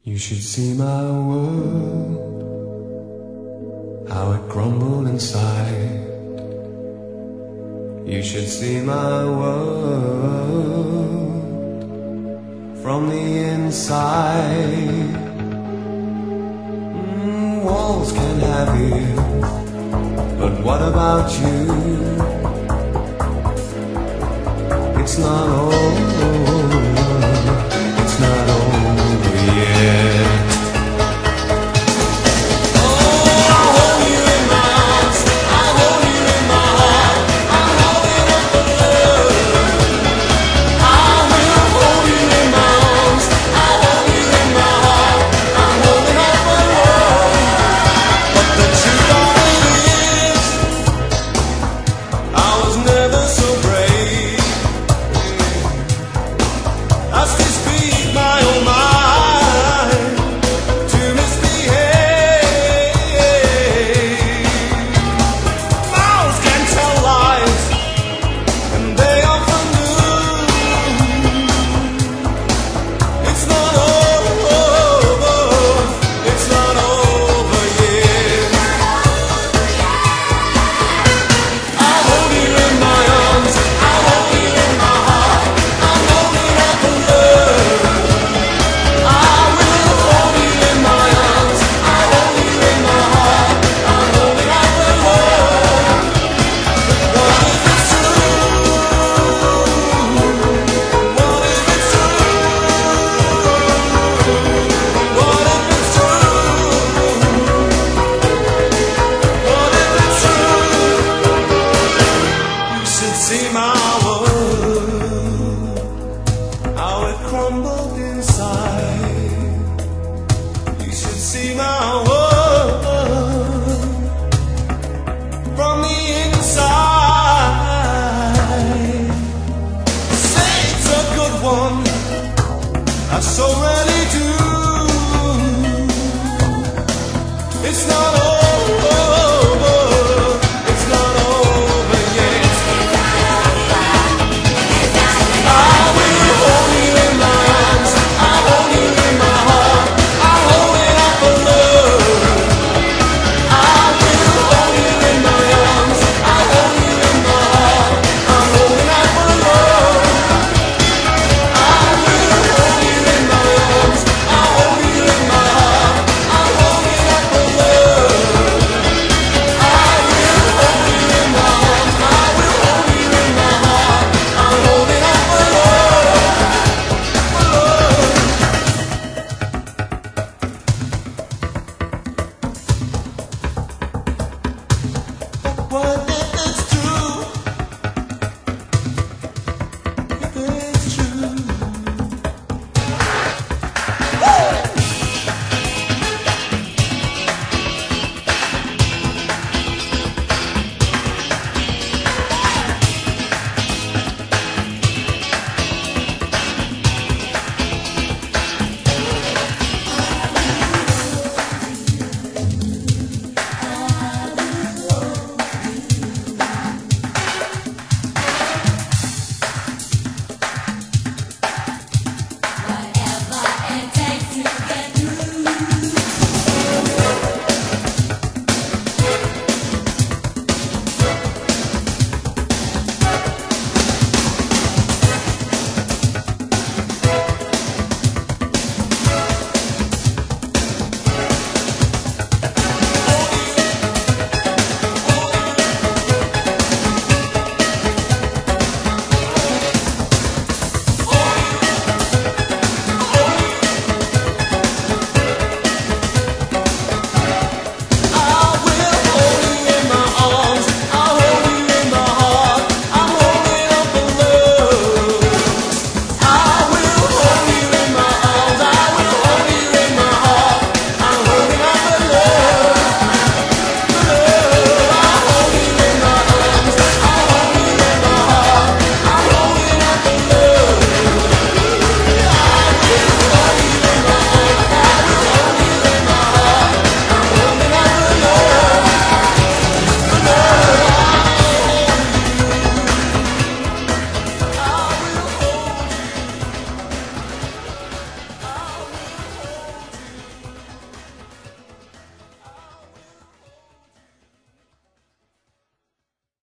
You should see my world, how it crumbled inside. You should see my world from the inside. Walls can have you, but what about you? It's not over, it's not over yet. See my world, how it crumbled inside. You should see my world from the inside. Say it's a good one, I so really do. It's not